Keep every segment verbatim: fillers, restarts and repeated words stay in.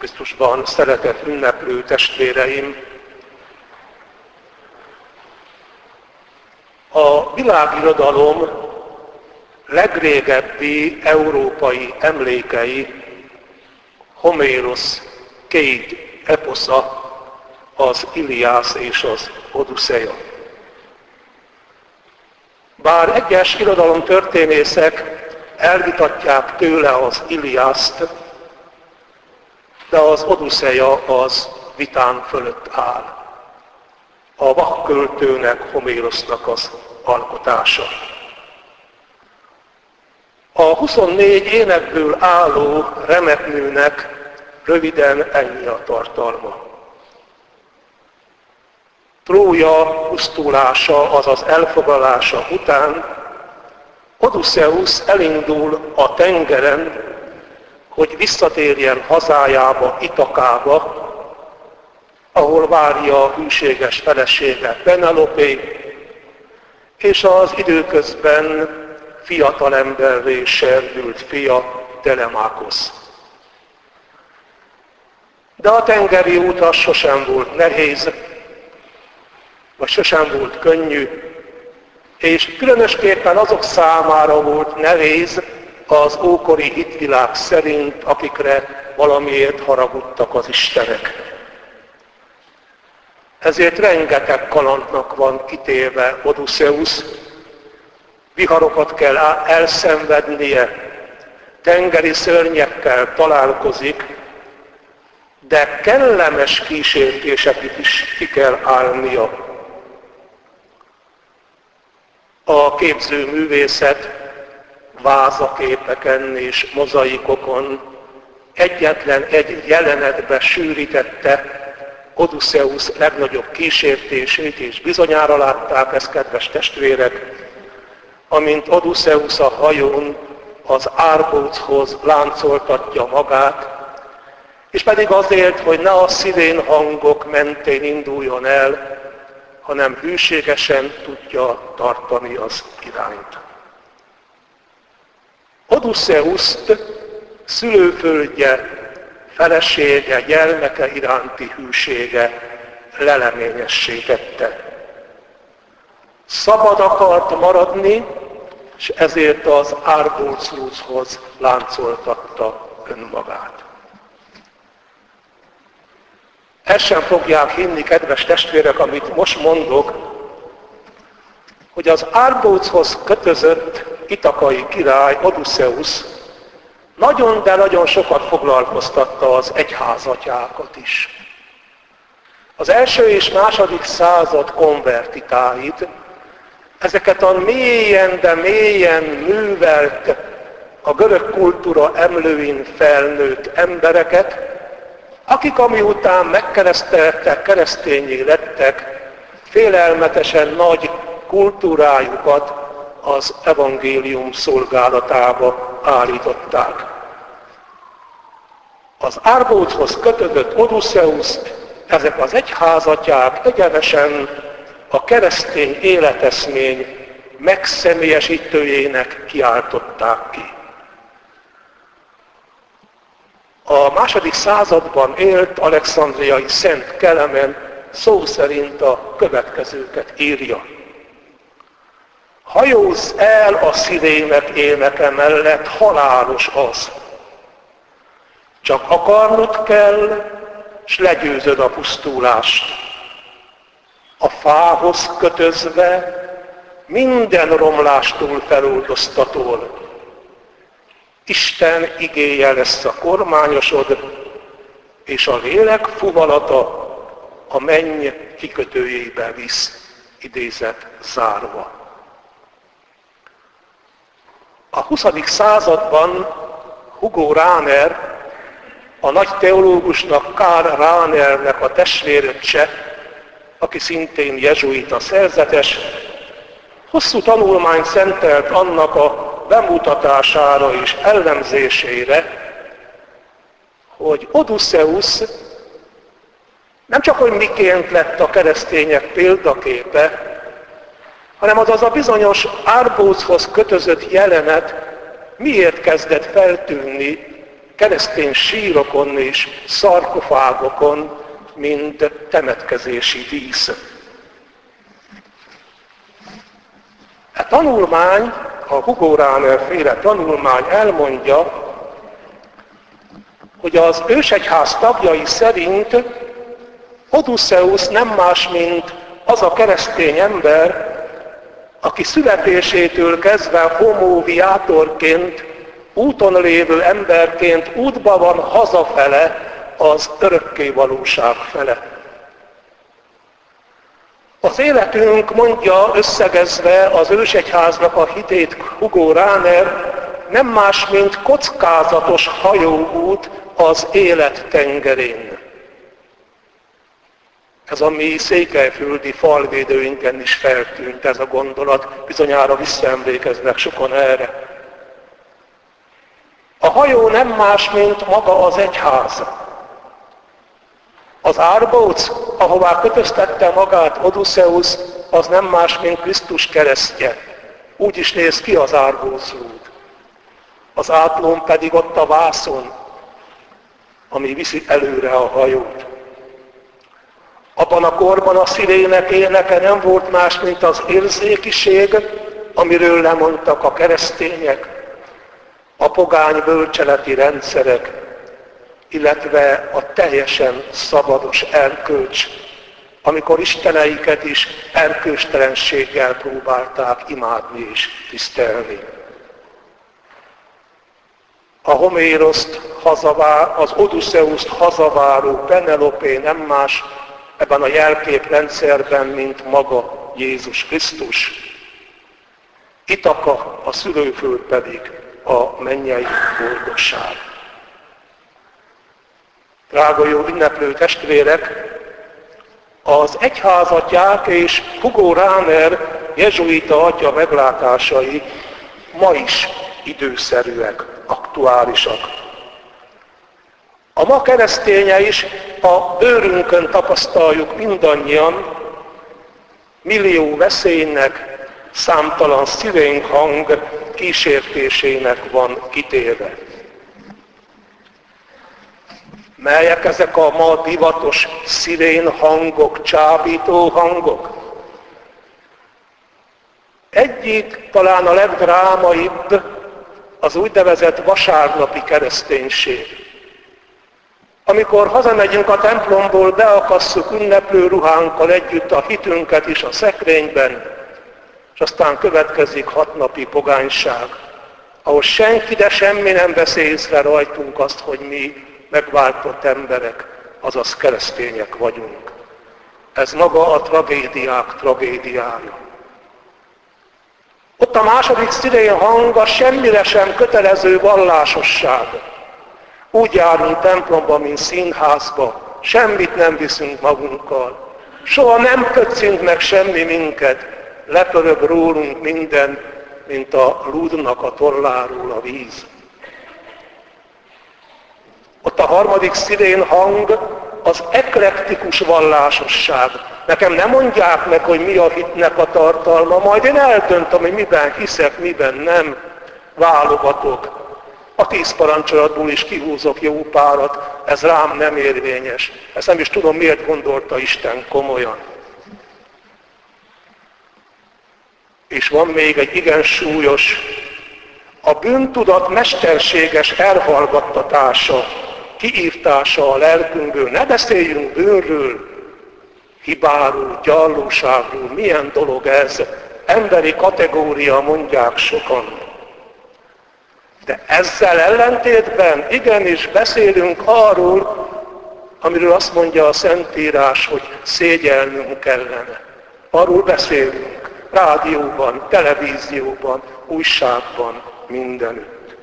Krisztusban szeretett ünneplő testvéreim! A világirodalom legrégebbi európai emlékei Homérosz két eposza, az Iliász és az Odüsszeia. Bár egyes irodalomtörténészek elvitatják tőle az Iliászt, de az Odüsszeia az vitán fölött áll. A vakköltőnek, Homérosznak az alkotása. A huszonnégy énekből álló remekműnek röviden ennyi a tartalma. Trója pusztulása, azaz elfoglalása után Odüsszeusz elindul a tengeren, hogy visszatérjen hazájába, Itakába, ahol várja a hűséges felesége Penelope, és az időközben fiatalemberré serdült fia Telemákosz. De a tengeri út az sosem volt nehéz, vagy sosem volt könnyű, és különösképpen azok számára volt nehéz az ókori hitvilág szerint, akikre valamiért haragudtak az istenek. Ezért rengeteg kalandnak van kitéve Odüsszeusz, viharokat kell elszenvednie, tengeri szörnyekkel találkozik, de kellemes kísértéseket is ki kell állnia. A képzőművészet vázaképeken és mozaikokon egyetlen egy jelenetbe sűrítette Odüsszeusz legnagyobb kísértését, és bizonyára látták ezt, kedves testvérek, amint Odüsszeusz a hajón az árbóchoz láncoltatja magát, és pedig azért, hogy ne a szirén hangok mentén induljon el, hanem hűségesen tudja tartani az irányt. Odüsszeuszt szülőföldje, felesége, gyermeke iránti hűsége leleményessé tette. Szabad akart maradni, és ezért az árbóchoz láncoltatta önmagát. Ezt sem fogják hinni, kedves testvérek, amit most mondok, hogy az árbóchoz kötözött itakai király, Odüsszeusz nagyon, de nagyon sokat foglalkoztatta az egyházatyákat is. Az első és második század konvertitáit, ezeket a mélyen, de mélyen művelt, a görög kultúra emlőin felnőtt embereket, akik amiután megkereszteltek, keresztényé lettek, félelmetesen nagy kultúrájukat az evangélium szolgálatába állították. Az árbóchoz kötődött Odüsszeusz, ezek az egyházatyák egyenesen a keresztény életeszmény megszemélyesítőjének kiáltották ki. A második században élt alexandriai Szent Kelemen szó szerint a következőket írja. Hajózz el a szirének éneke mellett, halálos az. Csak akarnod kell, s legyőzöd a pusztulást. A fához kötözve minden romlástól feloldoztatol. Isten igéje lesz a kormányosod, és a lélek fuvalata a menny kikötőjébe visz, idézet zárva. A huszadik században Hugo Rahner, a nagy teológusnak, Karl Rahnernek a testvéröccse, aki szintén jezsuita szerzetes, hosszú tanulmányt szentelt annak a bemutatására és ellenzésére, hogy Odüsszeusz nem csak, hogy miként lett a keresztények példaképe, hanem az az a bizonyos árbóchoz kötözött jelenet miért kezdett feltűnni keresztény sírokon és szarkofágokon, mint temetkezési dísz. A tanulmány, a Hugo Rahner féle tanulmány elmondja, hogy az ősegyház tagjai szerint Odüsszeusz nem más, mint az a keresztény ember, aki születésétől kezdve homo viatorként, úton lévő emberként útba van hazafele, az örökké valóság fele. Az életünk, mondja összegezve az ősegyháznak a hitét Hugo Rahner, nem más, mint kockázatos hajóút az élet tengerén. Ez a mi székelyföldi falvédőinken is feltűnt ez a gondolat, bizonyára visszaemlékeznek sokan erre. A hajó nem más, mint maga az egyház. Az árbóc, ahová kötöztette magát Odüsszeusz, az nem más, mint Krisztus keresztje. Úgy is néz ki az árbócrúd. Az átlón pedig ott a vászon, ami viszi előre a hajót. Abban a korban a szirének éneke nem volt más, mint az érzékiség, amiről lemondtak a keresztények, a pogány bölcseleti rendszerek, illetve a teljesen szabados erkölcs, amikor isteneiket is erkölcstelenséggel próbálták imádni és tisztelni. A Homéroszt hazavár, az Odüsszeuszt hazaváró Penelopé nem más ebben a jelképrendszerben, mint maga Jézus Krisztus. Itaka, a szülőföld pedig a mennyei boldogság. Drága jó ünneplő testvérek, az egyházatják és Hugo Rahner jezsuita atya meglátásai ma is időszerűek, aktuálisak. A ma kereszténye is a bőrünkön tapasztaljuk mindannyian, millió veszélynek, számtalan szirénk hang kísértésének van kitéve. Melyek ezek a ma divatos szirén hangok, csábító hangok? Egyik, talán a legdrámaibb, az úgynevezett vasárnapi kereszténység. Amikor hazamegyünk a templomból, beakasszuk ünneplő ruhánkkal együtt a hitünket is a szekrényben, és aztán következik hatnapi pogányság, ahol senki, de semmi nem veszi észre rajtunk azt, hogy mi megváltott emberek, azaz keresztények vagyunk. Ez maga a tragédiák tragédiája. Ott a második szirén hang a semmire sem kötelező vallásosság. Úgy járunk templomba, mint színházba, semmit nem viszünk magunkkal. Soha nem kötszünk meg semmi minket, lepörög rólunk minden, mint a lúdnak a tolláról a víz. Ott a harmadik szirén hang az eklektikus vallásosság. Nekem nem mondják meg, hogy mi a hitnek a tartalma, majd én eldöntöm, hogy miben hiszek, miben nem. Válogatok. A tíz parancsolatból is kihúzok jó párat, ez rám nem érvényes. Ezt nem is tudom, miért gondolta Isten komolyan. És van még egy igen súlyos, a bűntudat mesterséges elhallgattatása, kiírtása a lelkünkből. Ne beszéljünk bűnről, hibáról, gyarlóságról, milyen dolog ez, emberi kategória, mondják sokan. De ezzel ellentétben igenis beszélünk arról, amiről azt mondja a Szentírás, hogy szégyelnünk kellene. Arról beszélünk, rádióban, televízióban, újságban, mindenütt.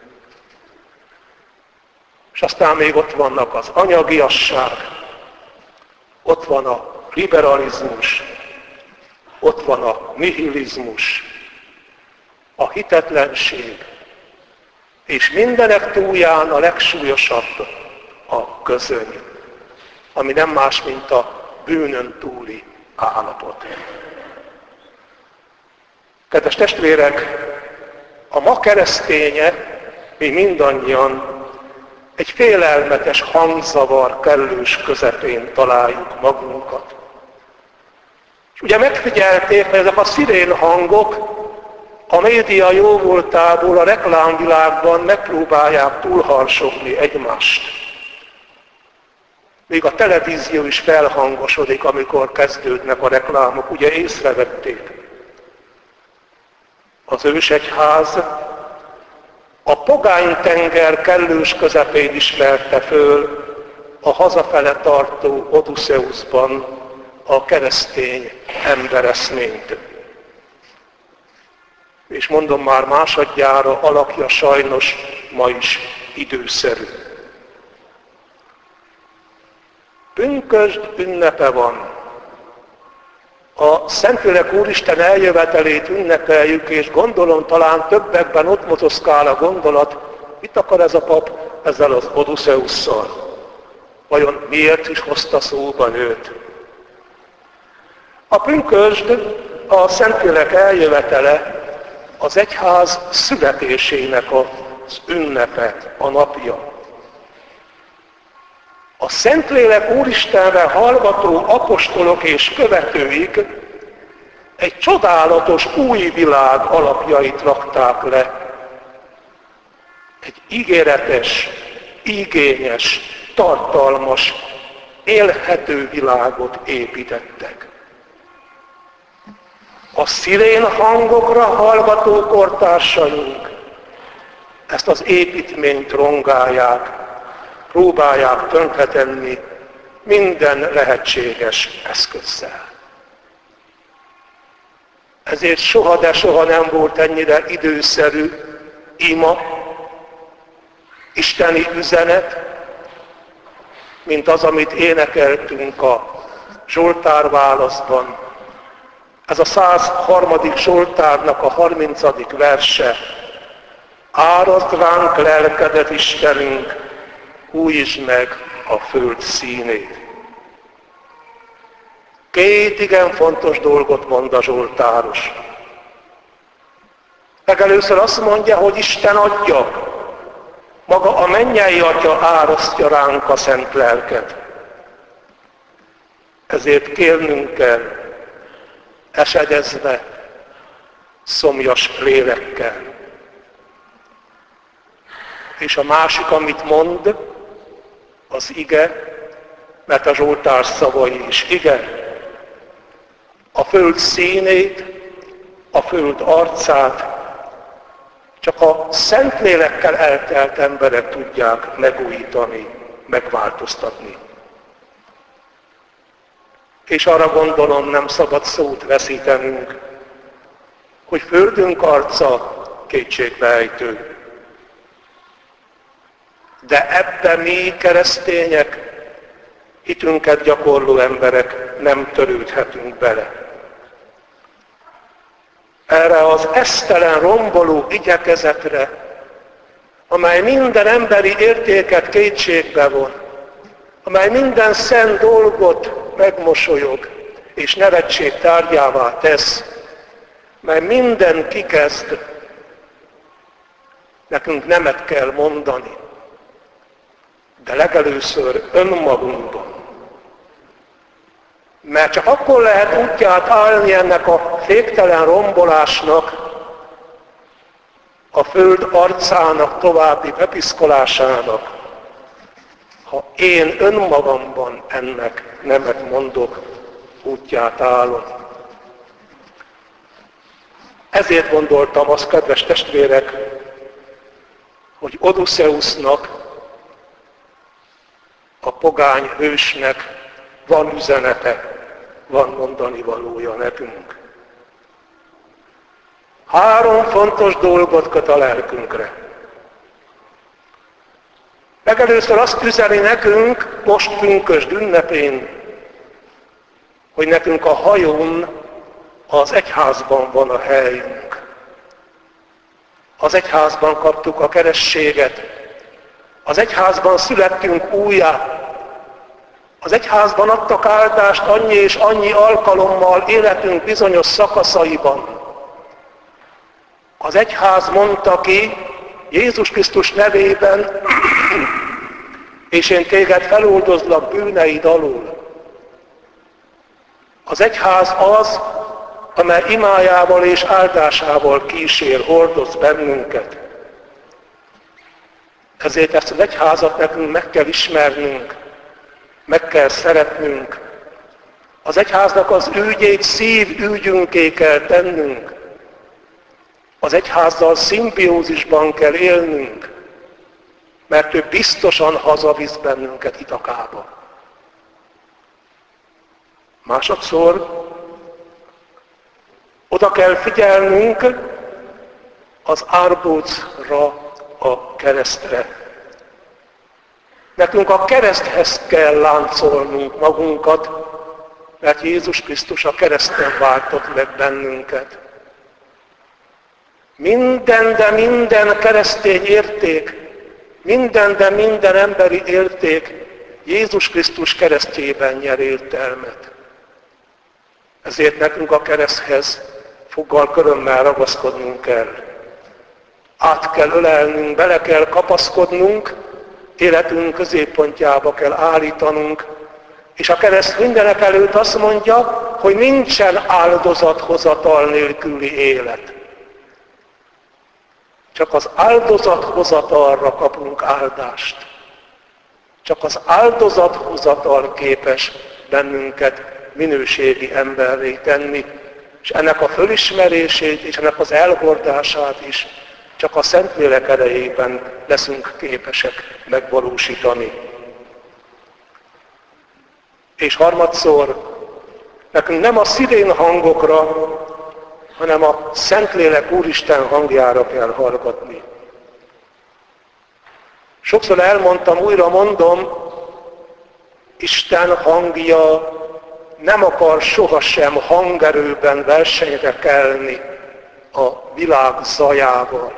És aztán még ott vannak az anyagiasság, ott van a liberalizmus, ott van a nihilizmus, a hitetlenség, és mindenek túlján a legsúlyosabb a közöny, ami nem más, mint a bűnön túli állapot. Kedves testvérek, a ma kereszténye, mi mindannyian egy félelmetes hangzavar kellős közepén találjuk magunkat. És ugye megfigyelték, hogy ezek a szirén hangok a média jóvoltából a reklámvilágban megpróbálják túlharsogni egymást. Még a televízió is felhangosodik, amikor kezdődnek a reklámok, ugye észrevették. Az ősegyház a pogánytenger kellős közepén ismerte föl a hazafele tartó Odüsszeuszban a keresztény embereszményt. És mondom már másodjára, alakja sajnos ma is időszerű. Pünkösd ünnepe van. A Szentlélek Úristen eljövetelét ünnepeljük, és gondolom talán többekben ott motoszkál a gondolat, mit akar ez a pap ezzel az Odüsszeusszal? Vajon miért is hozta szóba őt? A pünkösd, a Szentlélek eljövetele, az egyház születésének az ünnepe, a napja. A Szentlélek Úristenre hallgató apostolok és követőik egy csodálatos új világ alapjait rakták le. Egy ígéretes, igényes, tartalmas, élhető világot építettek. A szirén hangokra hallgató kortársaink ezt az építményt rongálják, próbálják tönkretenni minden lehetséges eszközzel. Ezért soha, de soha nem volt ennyire időszerű ima, isteni üzenet, mint az, amit énekeltünk a Zsoltárválaszban. Ez a százharmadik Zsoltárnak a harmincadik verse. Árasd ránk lelkedet, Istenünk, hújtsd meg a föld színét. Két igen fontos dolgot mond a zsoltáros. Legelőször azt mondja, hogy Isten adja, maga a mennyei Atya árasztja ránk a szent lelket. Ezért kérnünk kell, esedezve, szomjas lélekkel. És a másik, amit mond, az ige, mert a Zsoltár szavai is ige. A föld színét, a föld arcát csak a Szentlélekkel eltelt emberek tudják megújítani, megváltoztatni. És arra gondolom, nem szabad szót veszítenünk, hogy földünk arca kétségbeejtő. De ebben mi keresztények, hitünket gyakorló emberek nem törődhetünk bele. Erre az esztelen, romboló igyekezetre, amely minden emberi értéket kétségbe von, amely minden szent dolgot megmosolyog és nevetség tárgyává tesz, mely minden kikezd, nekünk nemet kell mondani, de legelőször önmagunkban. Mert csak akkor lehet útját állni ennek a féktelen rombolásnak, a föld arcának további bepiszkolásának, ha én önmagamban ennek nemet mondok, útját állom. Ezért gondoltam azt, kedves testvérek, hogy Odüsszeusznak, a pogány hősnek van üzenete, van mondani valója nekünk. Három fontos dolgot köt a lelkünkre. Legelőször azt üzeni nekünk, most pünkösd ünnepén, hogy nekünk a hajón, az egyházban van a helyünk. Az egyházban kaptuk a kerességet, az egyházban születtünk újjá, az egyházban adtak áldást annyi és annyi alkalommal életünk bizonyos szakaszaiban. Az egyház mondta ki Jézus Krisztus nevében, és én téged feloldozlak bűneid alól. Az egyház az, amely imájával és áldásával kísér, hordoz bennünket. Ezért ezt az egyházat nekünk meg kell ismernünk, meg kell szeretnünk. Az egyháznak az ügyét szív ügyünké kell tennünk. Az egyházzal szimbiózisban kell élnünk, mert ő biztosan hazavisz bennünket Itakába. Másodszor oda kell figyelnünk az árbócra, a keresztre. Nekünk a kereszthez kell láncolnunk magunkat, mert Jézus Krisztus a kereszten váltott meg bennünket. Minden, de minden keresztény érték, minden, de minden emberi érték Jézus Krisztus keresztjében nyer értelmet. Ezért nekünk a kereszthez foggal körömmel ragaszkodnunk kell. Át kell ölelnünk, bele kell kapaszkodnunk, életünk középpontjába kell állítanunk, és a kereszt mindenek előtt azt mondja, hogy nincsen áldozathozatal nélküli élet. Csak az áldozathozatalra kapunk áldást. Csak az áldozathozatal képes bennünket minőségi emberré tenni, és ennek a fölismerését és ennek az elhordását is csak a Szentlélek erejében leszünk képesek megvalósítani. És harmadszor, nekünk nem a szirén hangokra, hanem a Szentlélek Úristen hangjára kell hallgatni. Sokszor elmondtam, újra mondom, Isten hangja nem akar sohasem hangerőben versenyre kelni a világ zajával.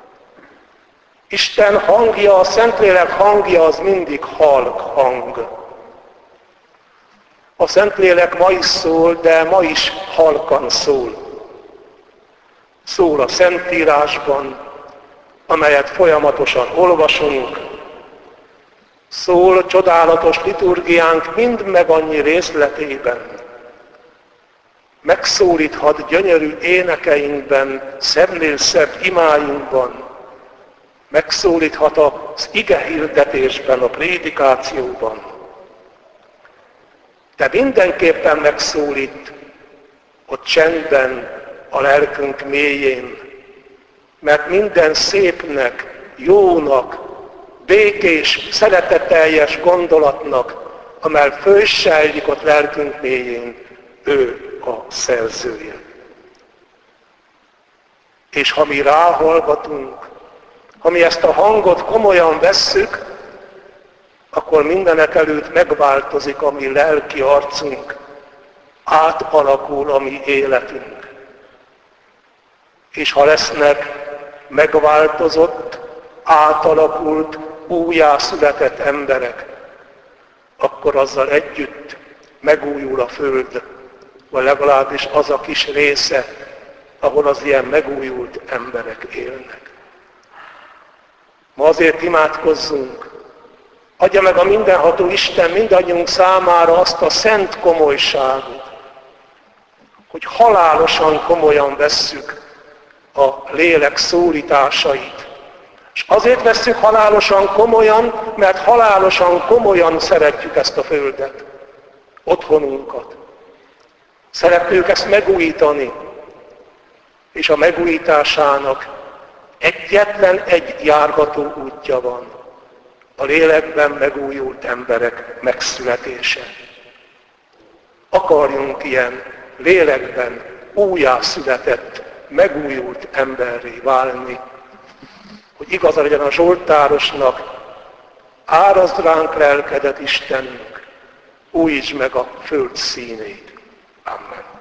Isten hangja, a Szentlélek hangja az mindig halk hang. A Szentlélek ma is szól, de ma is halkan szól. Szól a Szentírásban, amelyet folyamatosan olvasunk. Szól csodálatos liturgiánk mind meg annyi részletében. Megszólíthat gyönyörű énekeinkben, szebbnél szebb imáinkban. Megszólíthat az igehirdetésben, a prédikációban. De mindenképpen megszólít ott csendben, a lelkünk mélyén, mert minden szépnek, jónak, békés, szeretetteljes gondolatnak, amely fölsejlik ott lelkünk mélyén, ő a szerzője. És ha mi ráhallgatunk, ha mi ezt a hangot komolyan vesszük, akkor mindenek előtt megváltozik a mi lelki arcunk, átalakul a mi életünk. És ha lesznek megváltozott, átalakult, újjászületett emberek, akkor azzal együtt megújul a föld, vagy legalábbis az a kis része, ahol az ilyen megújult emberek élnek. Ma azért imádkozzunk, adja meg a mindenható Isten mindannyiunk számára azt a szent komolyságot, hogy halálosan komolyan vesszük a lélek szólításait. És azért vesszük halálosan komolyan, mert halálosan komolyan szeretjük ezt a földet, otthonunkat. Szeretnék ezt megújítani, és a megújításának egyetlen egy járható útja van, a lélekben megújult emberek megszületése. Akarjunk ilyen lélekben újjászületett, megújult emberré válni, hogy igaza legyen a Zsoltárosnak, árazd ránk lelkedet Istenünk, újítsd meg a föld színét. Amen.